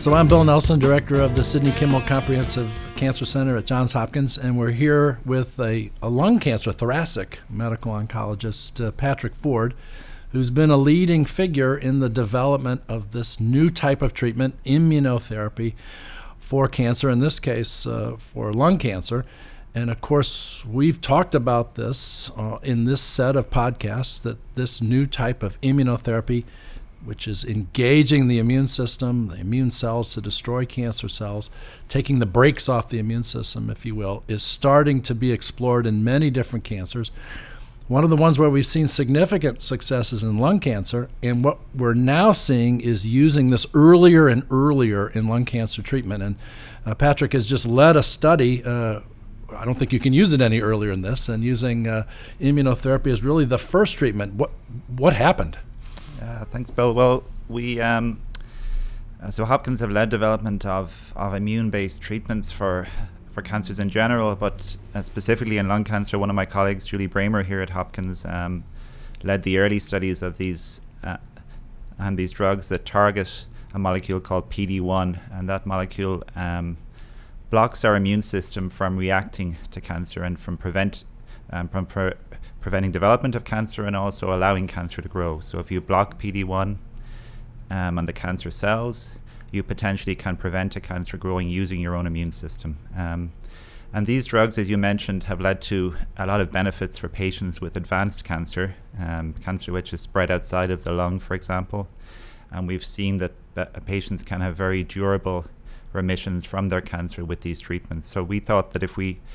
So I'm Bill Nelson, director of the Sidney Kimmel Comprehensive Cancer Center at Johns Hopkins, and we're here with a lung cancer thoracic medical oncologist, Patrick Ford, who's been a leading figure in the development of this new type of treatment, immunotherapy, for cancer, in this case for lung cancer. And of course, we've talked about this in this set of podcasts, that this new type of immunotherapy, which is engaging the immune system, the immune cells to destroy cancer cells, taking the brakes off the immune system, if you will, is starting to be explored in many different cancers. One of the ones where we've seen significant successes in lung cancer, and what we're now seeing is using this earlier and earlier in lung cancer treatment. And Patrick has just led a study. I don't think you can use it any earlier than this, and using immunotherapy is really the first treatment. What happened? Thanks, Bill. Well, we so Hopkins have led development of immune-based treatments for cancers in general, but specifically in lung cancer. One of my colleagues, Julie Bramer here at Hopkins, led the early studies of these drugs that target a molecule called PD-1, and that molecule blocks our immune system from reacting to cancer and from preventing development of cancer, and also allowing cancer to grow. So if you block PD-1 on the cancer cells, you potentially can prevent a cancer growing using your own immune system. And these drugs, as you mentioned, have led to a lot of benefits for patients with advanced cancer, cancer which is spread outside of the lung, for example. And we've seen that patients can have very durable remissions from their cancer with these treatments. So we thought that if we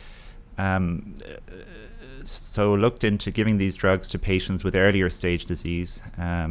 looked into giving these drugs to patients with earlier stage disease.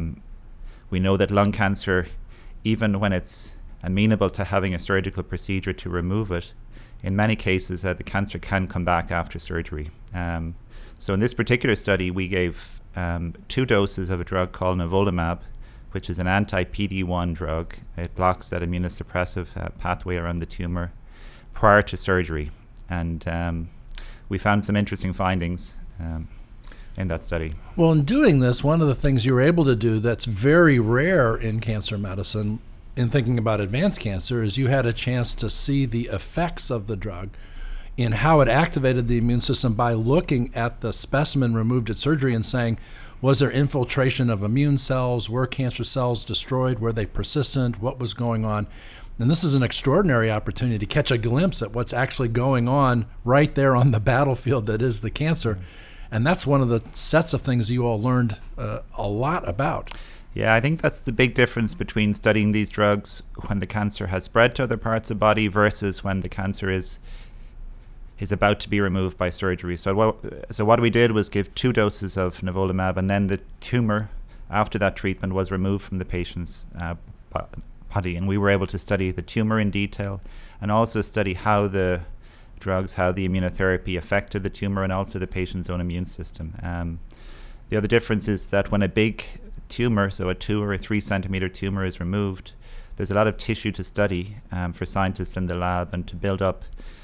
We know that lung cancer, even when it's amenable to having a surgical procedure to remove it, in many cases the cancer can come back after surgery. So in this particular study, we gave 2 doses of a drug called nivolumab, which is an anti-PD-1 drug. It blocks that immunosuppressive pathway around the tumor prior to surgery. And we found some interesting findings in that study. Well, in doing this, one of the things you were able to do that's very rare in cancer medicine, in thinking about advanced cancer, is you had a chance to see the effects of the drug in how it activated the immune system by looking at the specimen removed at surgery and saying, was there infiltration of immune cells? Were cancer cells destroyed? Were they persistent? What was going on? And this is an extraordinary opportunity to catch a glimpse at what's actually going on right there on the battlefield that is the cancer. And that's one of the sets of things you all learned a lot about. Yeah, I think that's the big difference between studying these drugs when the cancer has spread to other parts of the body versus when the cancer is about to be removed by surgery. So what we did was give 2 doses of nivolumab, and then the tumor after that treatment was removed from the patient's body, and we were able to study the tumor in detail and also study how the immunotherapy affected the tumor and also the patient's own immune system. The other difference is that when a big tumor, so a 2 or a 3 centimeter tumor, is removed, there's a lot of tissue to study for scientists in the lab, and to build up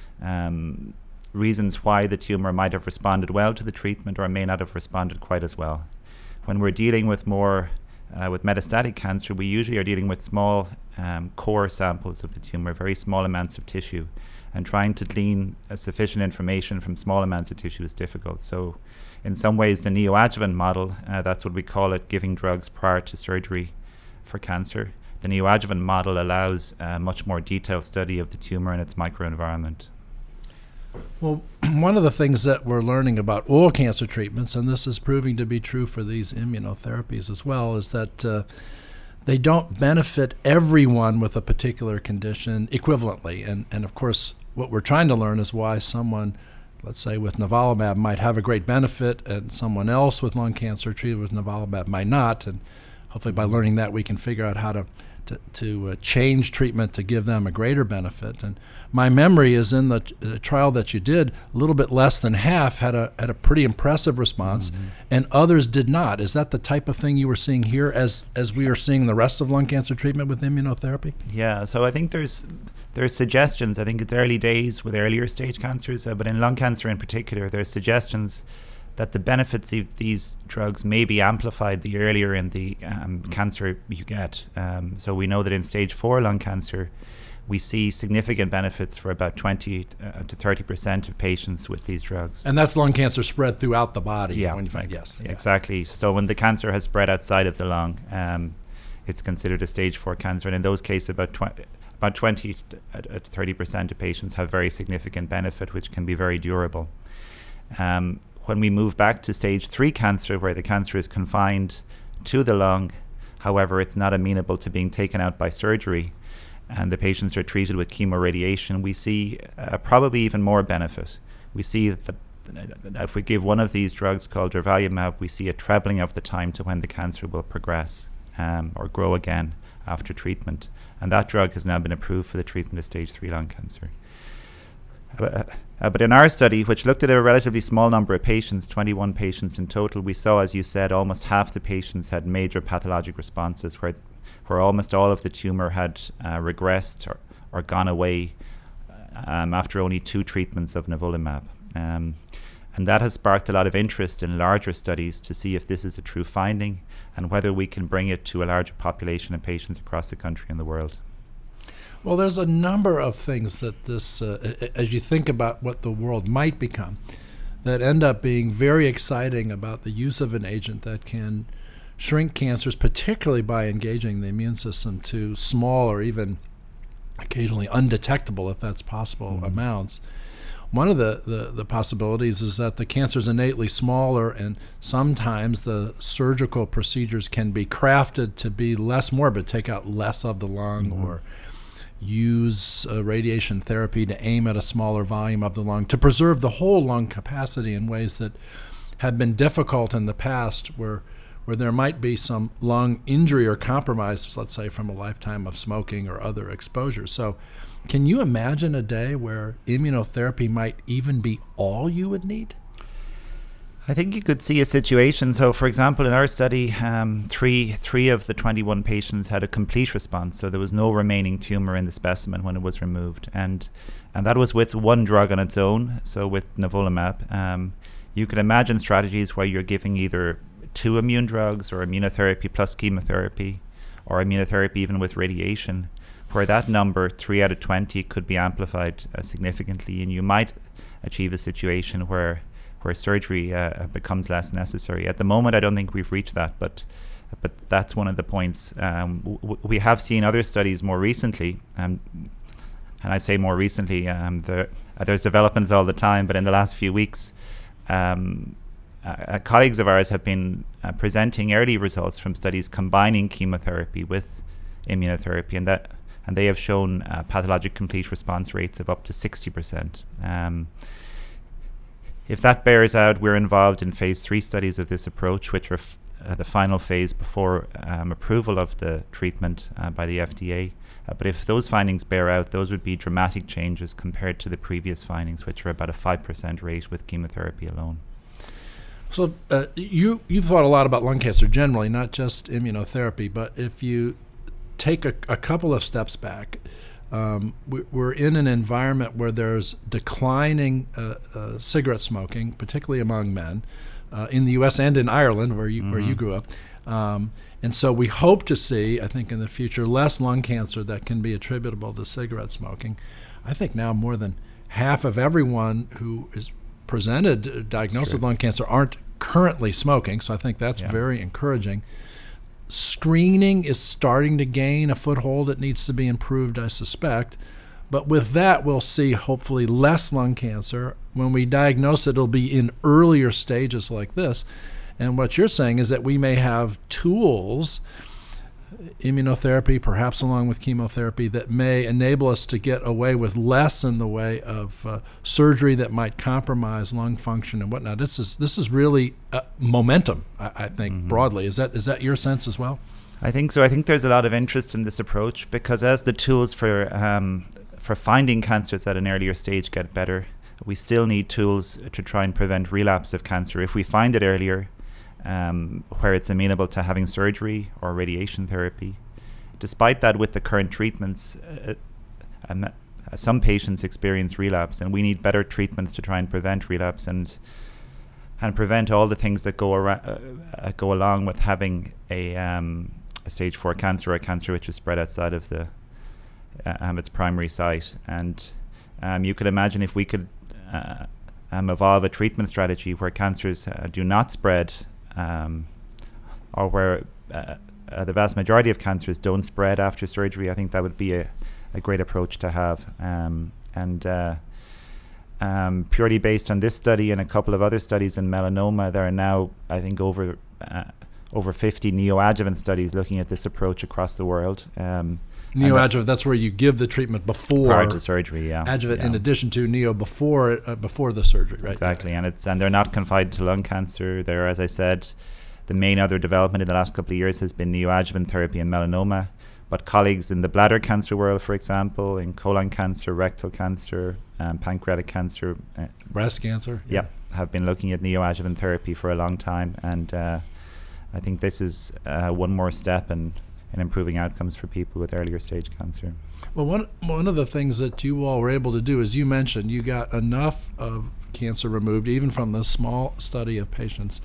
reasons why the tumor might have responded well to the treatment or may not have responded quite as well. When we're dealing with with metastatic cancer, we usually are dealing with small core samples of the tumor, very small amounts of tissue, and trying to glean sufficient information from small amounts of tissue is difficult. So in some ways, the neoadjuvant model, that's what we call it, giving drugs prior to surgery for cancer. The neoadjuvant model allows a much more detailed study of the tumor and its microenvironment. Well, one of the things that we're learning about all cancer treatments, and this is proving to be true for these immunotherapies as well, is that they don't benefit everyone with a particular condition equivalently. And of course, what we're trying to learn is why someone, let's say with nivolumab, might have a great benefit and someone else with lung cancer treated with nivolumab might not. And hopefully by learning that, we can figure out how to change treatment to give them a greater benefit. And my memory is in the trial that you did, a little bit less than half had a pretty impressive response, and others did not. Is that the type of thing you were seeing here as we are seeing the rest of lung cancer treatment with immunotherapy? Yeah, so I think there's suggestions. I think it's early days with earlier stage cancers, but in lung cancer in particular, there's suggestions that the benefits of these drugs may be amplified the earlier in the cancer you get. So we know that in stage 4 lung cancer, we see significant benefits for about 20 to 30% of patients with these drugs. And that's lung cancer spread throughout the body. Yeah, when you find, yes. Exactly. So when the cancer has spread outside of the lung, it's considered a stage 4 cancer. And in those cases, about 20 to 30% of patients have very significant benefit, which can be very durable. When we move back to stage 3 cancer, where the cancer is confined to the lung, however, it's not amenable to being taken out by surgery, and the patients are treated with chemoradiation, we see probably even more benefit. We see that if we give one of these drugs called durvalumab, we see a trebling of the time to when the cancer will progress or grow again after treatment. And that drug has now been approved for the treatment of stage 3 lung cancer. But in our study, which looked at a relatively small number of patients, 21 patients in total, we saw, as you said, almost half the patients had major pathologic responses where almost all of the tumor had regressed or gone away after only 2 treatments of nivolumab. And that has sparked a lot of interest in larger studies to see if this is a true finding and whether we can bring it to a larger population of patients across the country and the world. Well, there's a number of things that this, as you think about what the world might become, that end up being very exciting about the use of an agent that can shrink cancers, particularly by engaging the immune system to small or even occasionally undetectable, if that's possible, amounts. One of the possibilities is that the cancer is innately smaller, and sometimes the surgical procedures can be crafted to be less morbid, take out less of the lung, or use radiation therapy to aim at a smaller volume of the lung to preserve the whole lung capacity in ways that have been difficult in the past, where there might be some lung injury or compromise, let's say from a lifetime of smoking or other exposure. So can you imagine a day where immunotherapy might even be all you would need? I think you could see a situation. So, for example, in our study, three of the 21 patients had a complete response. So there was no remaining tumor in the specimen when it was removed. And that was with one drug on its own, so with nivolumab. You can imagine strategies where you're giving either 2 immune drugs or immunotherapy plus chemotherapy or immunotherapy even with radiation, where that number, 3 out of 20, could be amplified significantly. And you might achieve a situation where surgery becomes less necessary. At the moment, I don't think we've reached that, but that's one of the points. We have seen other studies more recently, and I say more recently, there's developments all the time, but in the last few weeks, colleagues of ours have been presenting early results from studies combining chemotherapy with immunotherapy, and they have shown pathologic complete response rates of up to 60%. If that bears out, we're involved in phase 3 studies of this approach, which are the final phase before approval of the treatment by the FDA. But if those findings bear out, those would be dramatic changes compared to the previous findings, which are about a 5% rate with chemotherapy alone. So you've thought a lot about lung cancer generally, not just immunotherapy, but if you take a couple of steps back, we're in an environment where there's declining cigarette smoking, particularly among men, in the U.S. and in Ireland, where you grew up. And so we hope to see, I think in the future, less lung cancer that can be attributable to cigarette smoking. I think now more than half of everyone who is diagnosed with lung cancer aren't currently smoking, so I think that's very encouraging. Screening is starting to gain a foothold. It needs to be improved, I suspect. But with that, we'll see hopefully less lung cancer. When we diagnose it, it'll be in earlier stages like this. And what you're saying is that we may have tools, immunotherapy, perhaps along with chemotherapy, that may enable us to get away with less in the way of surgery that might compromise lung function and whatnot. This is really momentum, I think, broadly. Is that your sense as well? I think so. I think there's a lot of interest in this approach because as the tools for finding cancers at an earlier stage get better, we still need tools to try and prevent relapse of cancer. If we find it earlier, where it's amenable to having surgery or radiation therapy. Despite that, with the current treatments, some patients experience relapse, and we need better treatments to try and prevent relapse. And and prevent all the things that go along with having a stage 4 cancer, or a cancer which is spread outside of the its primary site. And you could imagine if we could evolve a treatment strategy where cancers do not spread, or where the vast majority of cancers don't spread after surgery. I think that would be a great approach to have. Purely based on this study and a couple of other studies in melanoma, there are now, I think, over 50 neoadjuvant studies looking at this approach across the world. Neoadjuvant, that's where you give the treatment before prior to surgery. Yeah. Adjuvant, yeah. in addition to neo before the surgery, right? Exactly, and they're not confined to lung cancer. They're, as I said, the main other development in the last couple of years has been neoadjuvant therapy in melanoma. But colleagues in the bladder cancer world, for example, in colon cancer, rectal cancer, pancreatic cancer, breast cancer, have been looking at neoadjuvant therapy for a long time, and I think this is one more step in improving outcomes for people with earlier stage cancer. Well, one of the things that you all were able to do, as you mentioned, you got enough of cancer removed, even from the small study of patients,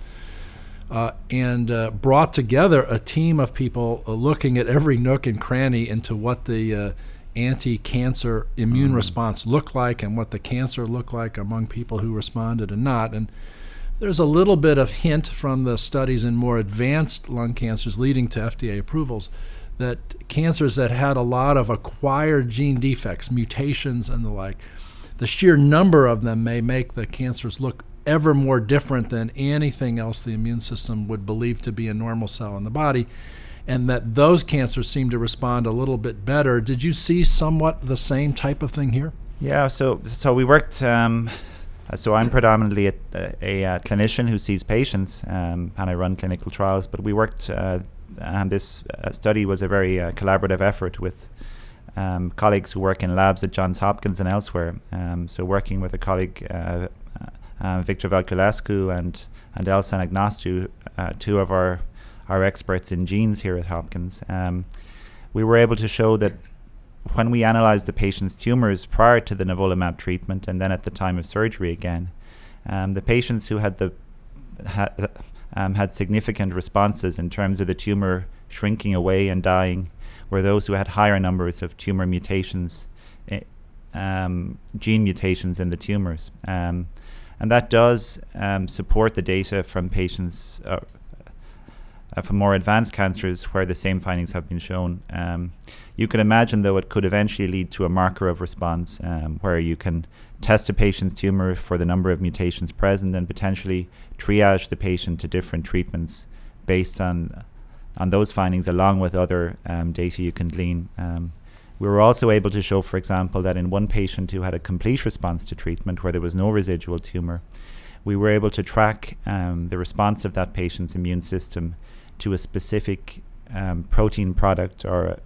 and brought together a team of people looking at every nook and cranny into what the anti-cancer immune response looked like and what the cancer looked like among people who responded and not. And there's a little bit of hint from the studies in more advanced lung cancers leading to FDA approvals that cancers that had a lot of acquired gene defects, mutations and the like, the sheer number of them may make the cancers look ever more different than anything else the immune system would believe to be a normal cell in the body, and that those cancers seem to respond a little bit better. Did you see somewhat the same type of thing here? Yeah, so we worked, so I'm predominantly a clinician who sees patients, and I run clinical trials, but we worked, and this study was a very collaborative effort with colleagues who work in labs at Johns Hopkins and elsewhere. So working with a colleague, Victor Valculescu and Elsa Agnostou, two of our experts in genes here at Hopkins, we were able to show that when we analyzed the patient's tumors prior to the nivolumab treatment and then at the time of surgery again, the patients who had significant responses in terms of the tumor shrinking away and dying were those who had higher numbers of tumor mutations, gene mutations in the tumors. And that does support the data from patients from more advanced cancers where the same findings have been shown. You can imagine, though, it could eventually lead to a marker of response where you can test a patient's tumor for the number of mutations present and potentially triage the patient to different treatments based on those findings, along with other data you can glean. We were also able to show, for example, that in one patient who had a complete response to treatment where there was no residual tumor, we were able to track the response of that patient's immune system to a specific protein product or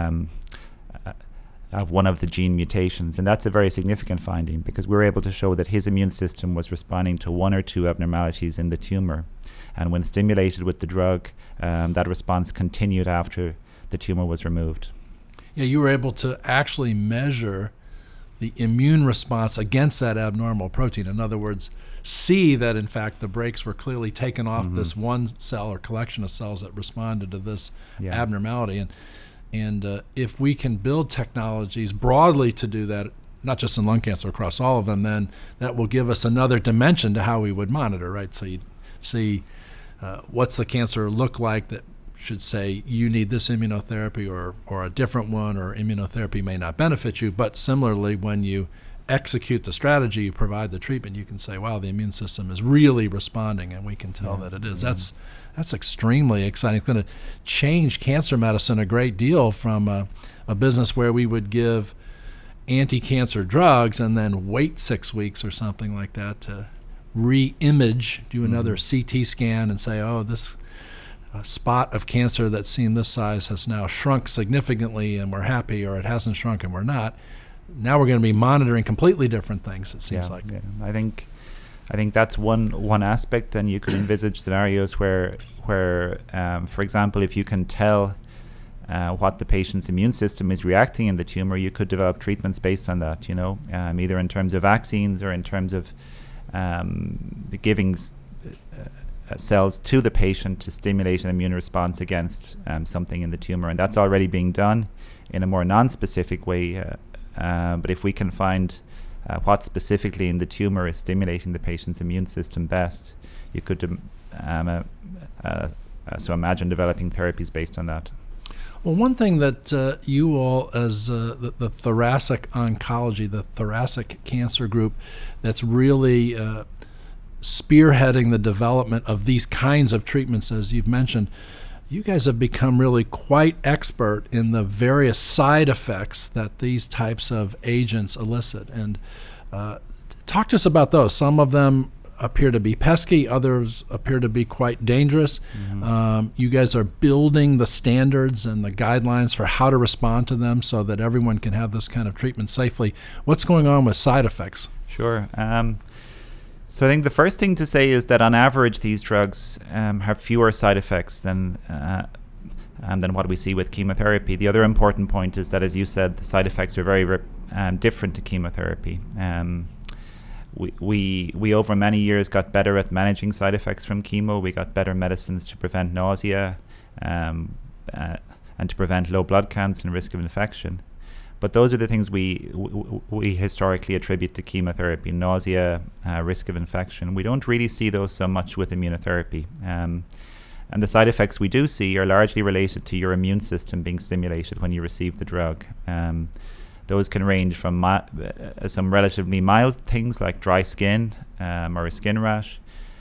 of one of the gene mutations. And that's a very significant finding because we were able to show that his immune system was responding to one or two abnormalities in the tumor. And when stimulated with the drug, that response continued after the tumor was removed. Yeah, you were able to actually measure the immune response against that abnormal protein. In other words, see that, in fact, the brakes were clearly taken off this one cell or collection of cells that responded to this abnormality. And if we can build technologies broadly to do that, not just in lung cancer, across all of them, then that will give us another dimension to how we would monitor, right? So you see what's the cancer look like that should say you need this immunotherapy or a different one, or immunotherapy may not benefit you. But similarly, when you execute the strategy, you provide the treatment, you can say, wow, the immune system is really responding, and we can tell that it is. That's extremely exciting. It's going to change cancer medicine a great deal from a business where we would give anti-cancer drugs and then wait 6 weeks or something like that to re-image, do another CT scan and say, oh, this spot of cancer that seemed this size has now shrunk significantly and we're happy, or it hasn't shrunk and we're not. Now we're going to be monitoring completely different things, it seems like. Yeah. I think that's one aspect, and you could envisage scenarios where for example, if you can tell what the patient's immune system is reacting in the tumor, you could develop treatments based on that, either in terms of vaccines or in terms of giving cells to the patient to stimulate an immune response against something in the tumor, and that's already being done in a more non-specific way. But if we can find what specifically in the tumor is stimulating the patient's immune system best, you could so imagine developing therapies based on that. Well, one thing that you all, as the thoracic oncology, the thoracic cancer group, that's really spearheading the development of these kinds of treatments, as you've mentioned, you guys have become really quite expert in the various side effects that these types of agents elicit. And talk to us about those. Some of them appear to be pesky, others appear to be quite dangerous. Mm-hmm. You guys are building the standards and the guidelines for how to respond to them so that everyone can have this kind of treatment safely. What's going on with side effects? Sure. So I think the first thing to say is that on average these drugs have fewer side effects than what we see with chemotherapy. The other important point is that, as you said, the side effects are very different to chemotherapy. We over many years got better at managing side effects from chemo. We got better medicines to prevent nausea and to prevent low blood counts and risk of infection. But those are the things we historically attribute to chemotherapy: nausea, risk of infection. We don't really see those so much with immunotherapy. And the side effects we do see are largely related to your immune system being stimulated when you receive the drug. Those can range from some relatively mild things like dry skin or a skin rash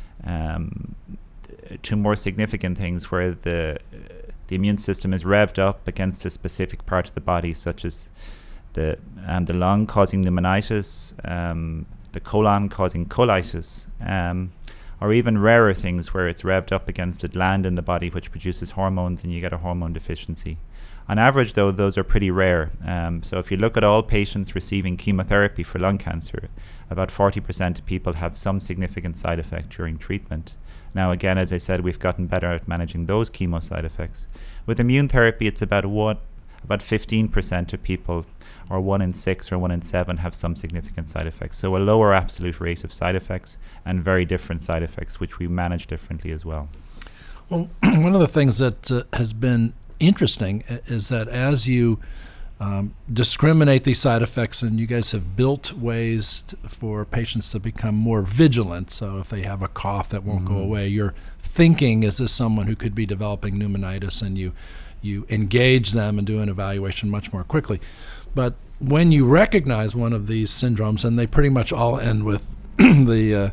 to more significant things where the immune system is revved up against a specific part of the body, such as the lung causing pneumonitis, the colon causing colitis, or even rarer things where it's revved up against a gland in the body which produces hormones and you get a hormone deficiency. On average, though, those are pretty rare. So if you look at all patients receiving chemotherapy for lung cancer, about 40% of people have some significant side effect during treatment. Now, again, as I said, we've gotten better at managing those chemo side effects. With immune therapy, it's about 15% of people, or 1 in 6 or 1 in 7, have some significant side effects. So a lower absolute rate of side effects and very different side effects, which we manage differently as well. Well, one of the things that has been interesting is that as you discriminate these side effects, and you guys have built ways for patients to become more vigilant. So if they have a cough that won't go away, you're thinking, is this someone who could be developing pneumonitis? And you engage them and do an evaluation much more quickly. But when you recognize one of these syndromes, and they pretty much all end with the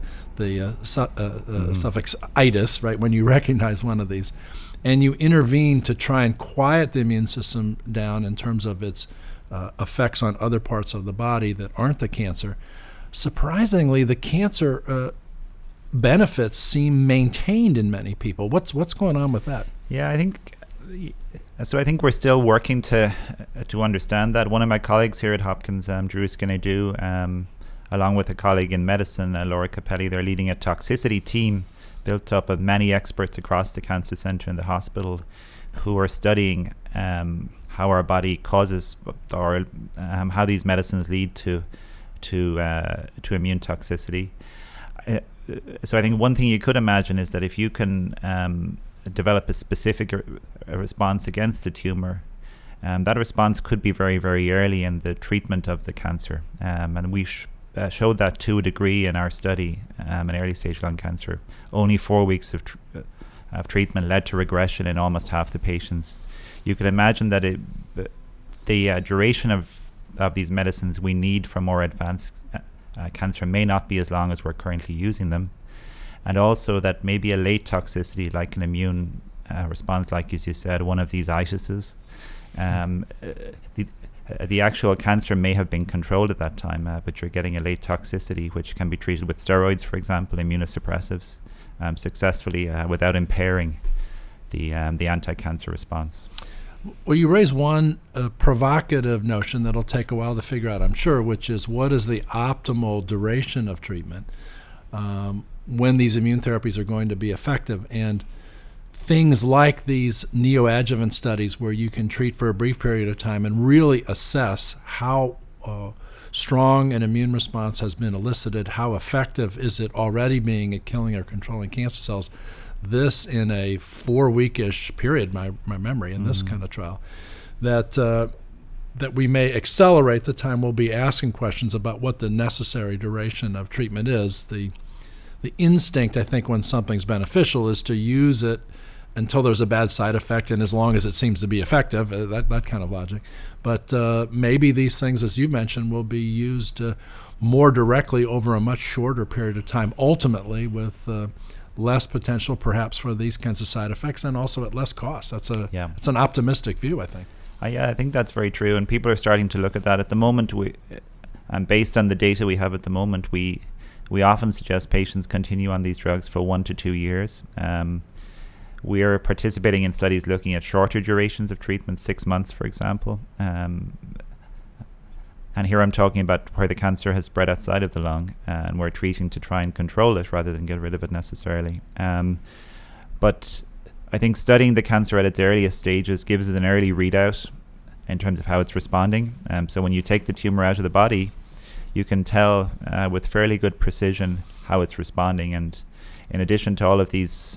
suffix itis, right? When you recognize one of these, and you intervene to try and quiet the immune system down in terms of its effects on other parts of the body that aren't the cancer, surprisingly, the cancer benefits seem maintained in many people. What's going on with that? Yeah, I think we're still working to understand that. One of my colleagues here at Hopkins, Drew Skinner-Dew, along with a colleague in medicine, Laura Capelli, they're leading a toxicity team built up of many experts across the cancer center and the hospital who are studying how our body causes or how these medicines lead to immune toxicity. So I think one thing you could imagine is that if you can develop a specific response against the tumor, that response could be very, very early in the treatment of the cancer. And we showed that to a degree in our study in early stage lung cancer. Only 4 weeks of treatment led to regression in almost half the patients. You can imagine that the duration of these medicines we need for more advanced cancer may not be as long as we're currently using them. And also that maybe a late toxicity like an immune response, like as you said, one of these itises, the actual cancer may have been controlled at that time, but you're getting a late toxicity which can be treated with steroids, for example, immunosuppressives, successfully without impairing the anti-cancer response. Well, you raise one provocative notion that'll take a while to figure out, I'm sure, which is what is the optimal duration of treatment when these immune therapies are going to be effective. And things like these neoadjuvant studies where you can treat for a brief period of time and really assess how strong an immune response has been elicited, how effective is it already being at killing or controlling cancer cells. This in a 4-week-ish period, my memory, in this kind of trial, that we may accelerate the time we'll be asking questions about what the necessary duration of treatment is. The instinct, I think, when something's beneficial is to use it until there's a bad side effect and as long as it seems to be effective, that kind of logic. But maybe these things, as you mentioned, will be used more directly over a much shorter period of time, ultimately with less potential perhaps for these kinds of side effects and also at less cost. That's an optimistic view, I think. Yeah, I think that's very true, and people are starting to look at that. At the moment, and based on the data we have at the moment, we often suggest patients continue on these drugs for 1 to 2 years. We are participating in studies looking at shorter durations of treatment, 6 months, for example. And here I'm talking about where the cancer has spread outside of the lung, and we're treating to try and control it rather than get rid of it necessarily. But I think studying the cancer at its earliest stages gives us an early readout in terms of how it's responding. So when you take the tumor out of the body, you can tell with fairly good precision how it's responding. And in addition to all of these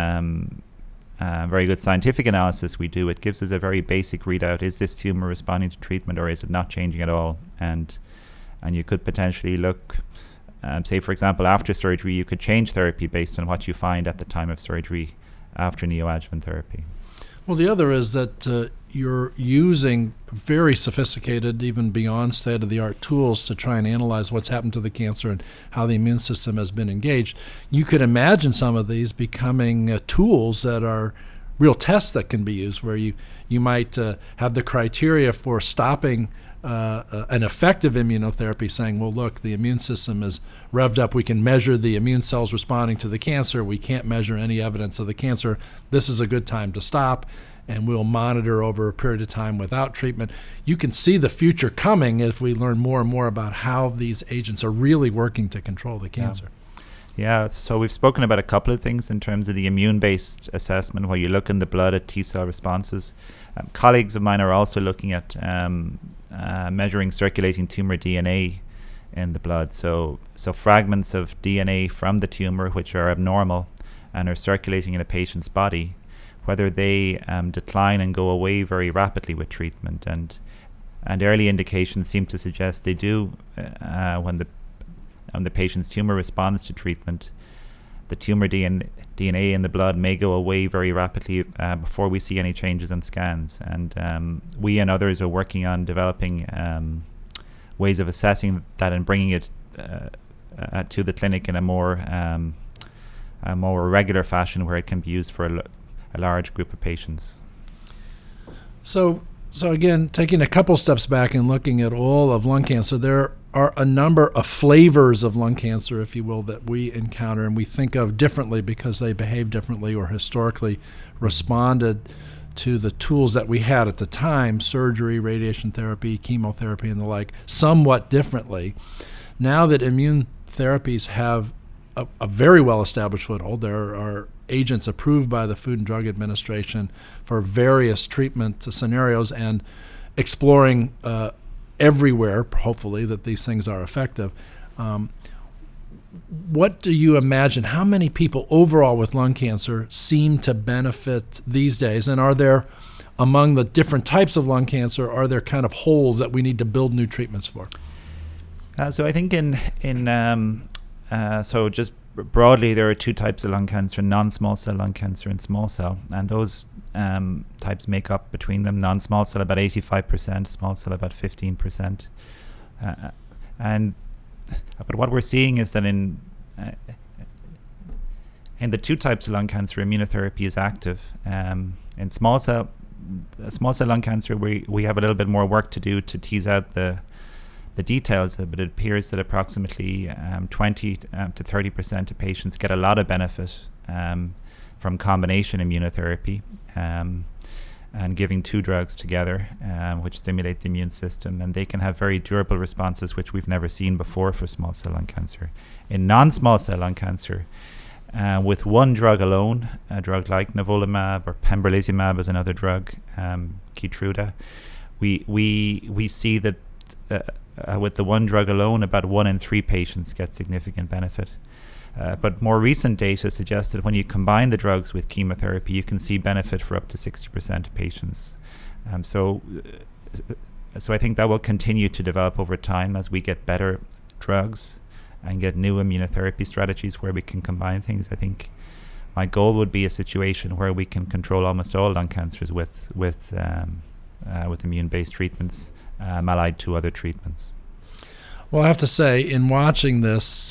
very good scientific analysis we do, it gives us a very basic readout. Is this tumor responding to treatment or is it not changing at all? And you could potentially look, say for example, after surgery, you could change therapy based on what you find at the time of surgery after neoadjuvant therapy. Well, the other is that you're using very sophisticated, even beyond state-of-the-art tools to try and analyze what's happened to the cancer and how the immune system has been engaged. You could imagine some of these becoming tools that are real tests that can be used, where you might have the criteria for stopping an effective immunotherapy, saying, well, look, the immune system is revved up. We can measure the immune cells responding to the cancer. We can't measure any evidence of the cancer. This is a good time to stop, and we'll monitor over a period of time without treatment. You can see the future coming if we learn more and more about how these agents are really working to control the cancer. Yeah, so we've spoken about a couple of things in terms of the immune-based assessment, where you look in the blood at T-cell responses. Colleagues of mine are also looking at measuring circulating tumor DNA in the blood. So fragments of DNA from the tumor which are abnormal and are circulating in a patient's body, whether they decline and go away very rapidly with treatment. And early indications seem to suggest they do when the patient's tumor responds to treatment. The tumor DNA in the blood may go away very rapidly before we see any changes in scans. And we and others are working on developing ways of assessing that and bringing it to the clinic in a more regular fashion, where it can be used for a large group of patients. So again, taking a couple steps back and looking at all of lung cancer, there are a number of flavors of lung cancer, if you will, that we encounter and we think of differently because they behave differently or historically responded to the tools that we had at the time, surgery, radiation therapy, chemotherapy, and the like, somewhat differently. Now that immune therapies have a very well-established foothold, there are agents approved by the Food and Drug Administration for various treatment scenarios, and exploring everywhere, hopefully, that these things are effective. What do you imagine? How many people overall with lung cancer seem to benefit these days? And are there, among the different types of lung cancer, are there kind of holes that we need to build new treatments for? So I think so just broadly, there are two types of lung cancer: non-small cell lung cancer and small cell. And those types make up between them, non-small cell about 85%, small cell about 15%. But what we're seeing is that in the two types of lung cancer, immunotherapy is active. In small cell lung cancer, we have a little bit more work to do to tease out the details, but it appears that approximately 20 to 30% of patients get a lot of benefit from combination immunotherapy and giving two drugs together, which stimulate the immune system, and they can have very durable responses, which we've never seen before for small cell lung cancer. In non-small cell lung cancer, with one drug alone, a drug like nivolumab or pembrolizumab is another drug, Keytruda, we see that with the one drug alone, about 1 in 3 patients get significant benefit. But more recent data suggests that when you combine the drugs with chemotherapy, you can see benefit for up to 60% of patients. So I think that will continue to develop over time as we get better drugs and get new immunotherapy strategies where we can combine things. I think my goal would be a situation where we can control almost all lung cancers with immune-based treatments allied to other treatments. Well, I have to say, in watching this,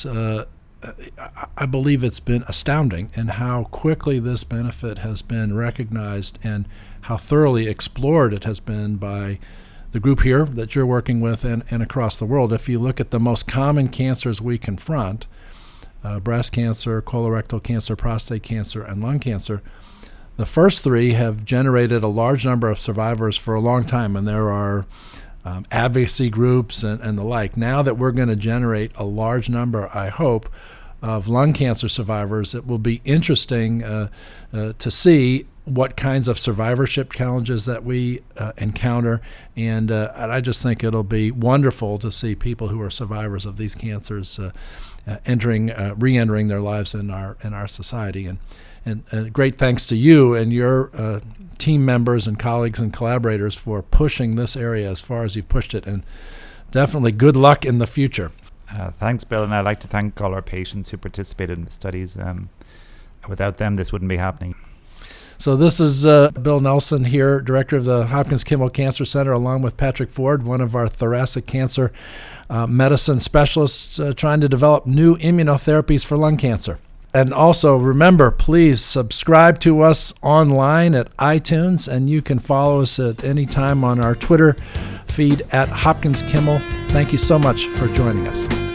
I believe it's been astounding in how quickly this benefit has been recognized and how thoroughly explored it has been by the group here that you're working with and across the world. If you look at the most common cancers we confront, breast cancer, colorectal cancer, prostate cancer, and lung cancer, the first 3 have generated a large number of survivors for a long time, and there are advocacy groups and the like. Now that we're going to generate a large number, I hope, of lung cancer survivors, it will be interesting to see what kinds of survivorship challenges that we encounter, and I just think it'll be wonderful to see people who are survivors of these cancers re-entering their lives in our society. And great thanks to you and your team members and colleagues and collaborators for pushing this area as far as you've pushed it, and definitely good luck in the future. Thanks, Bill, and I'd like to thank all our patients who participated in the studies. Without them, this wouldn't be happening. So this is Bill Nelson here, director of the Hopkins Kimmel Cancer Center, along with Patrick Ford, one of our thoracic cancer medicine specialists, trying to develop new immunotherapies for lung cancer. And also, remember, please subscribe to us online at iTunes, and you can follow us at any time on our Twitter feed at Hopkins Kimmel. Thank you so much for joining us.